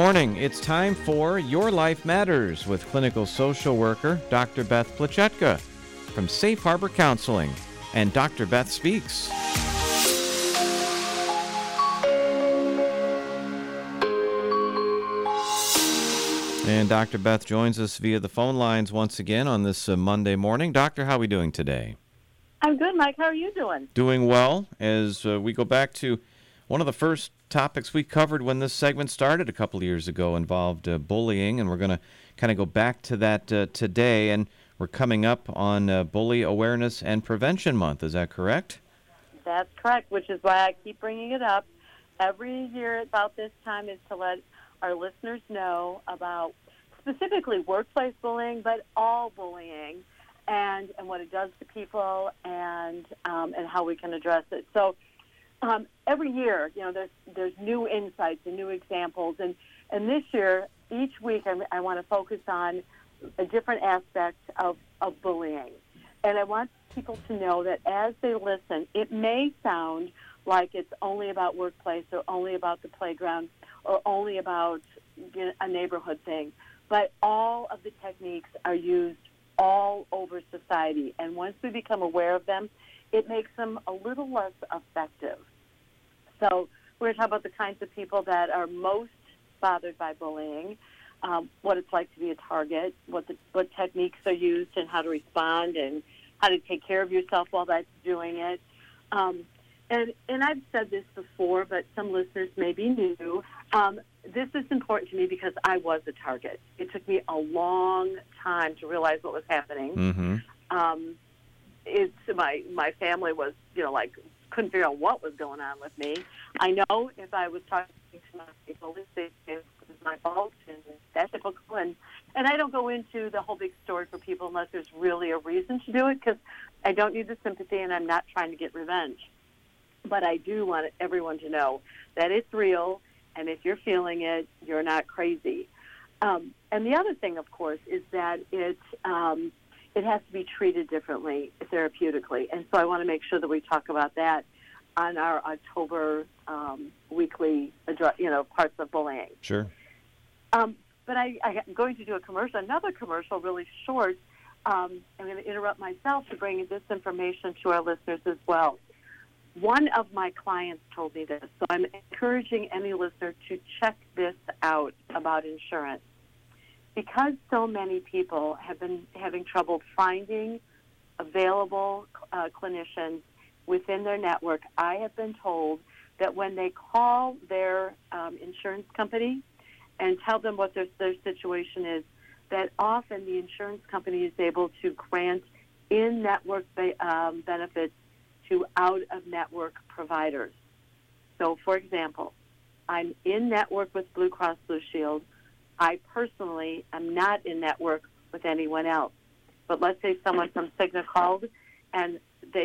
morning. It's time for Your Life Matters with clinical social worker Dr. Beth Plachetka from Safe Harbor Counseling. And Dr. Beth speaks. And Dr. Beth joins us via the phone lines once again on this Monday morning. Doctor, how are we doing today? I'm good, Mike. How are you doing? Doing well. As we go back to one of the first topics we covered when this segment started a couple of years ago involved bullying, and we're going to kind of go back to that today. And we're coming up on Bully Awareness and Prevention Month. Is that correct? That's correct, which is why I keep bringing it up. Every year about this time is to let our listeners know about specifically workplace bullying, but all bullying, and what it does to people, and how we can address it. So every year, there's new insights and new examples, and this year, each week, I want to focus on a different aspect of bullying, and I want people to know that as they listen, it may sound like it's only about workplace or only about the playground or only about a neighborhood thing, but all of the techniques are used all over society, and once we become aware of them, it makes them a little less effective. So we're going to talk about the kinds of people that are most bothered by bullying, what it's like to be a target, what techniques are used and how to respond and how to take care of yourself while that's doing it. And I've said this before, but some listeners may be new. This is important to me because I was a target. It took me a long time to realize what was happening. Mm-hmm. My family was, couldn't figure out what was going on with me. I know if I was talking to my people, it was my fault, and that's typical. And I don't go into the whole big story for people unless there's really a reason to do it, because I don't need the sympathy, and I'm not trying to get revenge. But I do want everyone to know that it's real, and if you're feeling it, you're not crazy. And the other thing, of course, is that it has to be treated differently therapeutically. And so I want to make sure that we talk about that on our October weekly, parts of bullying. Sure. But I'm going to do another commercial, really short. I'm going to interrupt myself to bring this information to our listeners as well. One of my clients told me this, so I'm encouraging any listener to check this out about insurance. Because so many people have been having trouble finding available clinicians within their network, I have been told that when they call their insurance company and tell them what their situation is, that often the insurance company is able to grant in-network benefits to out-of-network providers. So, for example, I'm in-network with Blue Cross Blue Shield. I personally am not in-network with anyone else. But let's say someone from Cigna called and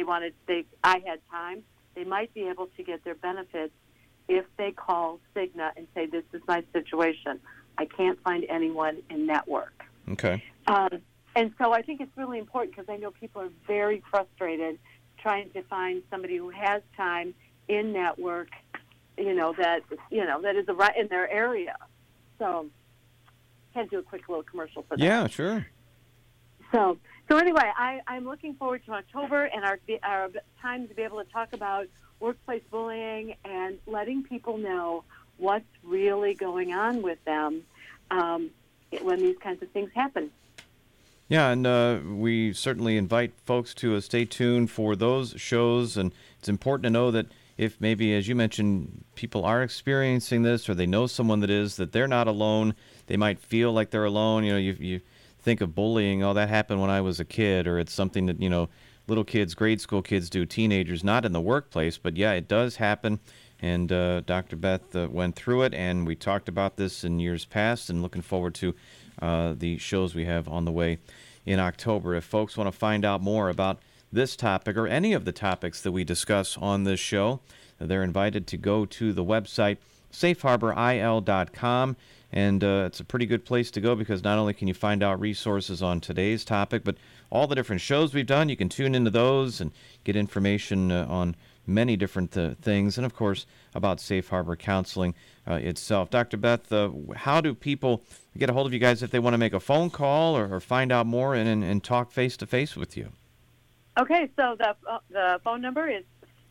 I had time, they might be able to get their benefits if they call Cigna and say, this is my situation. I can't find anyone in-network. Okay. And so I think it's really important because I know people are very frustrated trying to find somebody who has time in network, that is right in their area. So, can do a quick little commercial for that. Yeah, sure. So anyway, I'm looking forward to October and our time to be able to talk about workplace bullying and letting people know what's really going on with them when these kinds of things happen. Yeah, and we certainly invite folks to stay tuned for those shows, and it's important to know that if maybe, as you mentioned, people are experiencing this or they know someone that is, that they're not alone. They might feel like they're alone. You think of bullying, that happened when I was a kid, or it's something that, little kids, grade school kids do, teenagers, not in the workplace, but yeah, it does happen. And Dr. Beth went through it, and we talked about this in years past, and looking forward to the shows we have on the way in October. If folks want to find out more about this topic or any of the topics that we discuss on this show, they're invited to go to the website safeharboril.com, and it's a pretty good place to go because not only can you find out resources on today's topic, but all the different shows we've done. You can tune into those and get information on many different things, and of course about Safe Harbor Counseling itself. Dr. Beth, how do people get a hold of you guys if they want to make a phone call or find out more and talk face-to-face with you? Okay, so the phone number is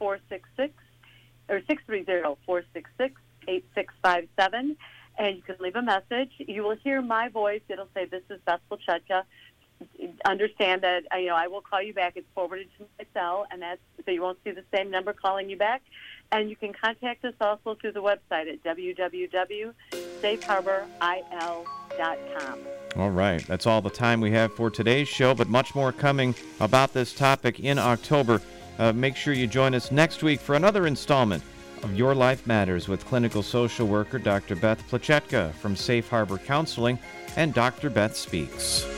630-466-8657, and you can leave a message. You will hear my voice. It'll say, "This is Beth Plechetka." Understand that I will call you back. It's forwarded to my cell, and so you won't see the same number calling you back. And you can contact us also through the website at www.safeharboril.com. All right. That's all the time we have for today's show, but much more coming about this topic in October. Make sure you join us next week for another installment of Your Life Matters with clinical social worker Dr. Beth Plechetka from Safe Harbor Counseling and Dr. Beth Speaks.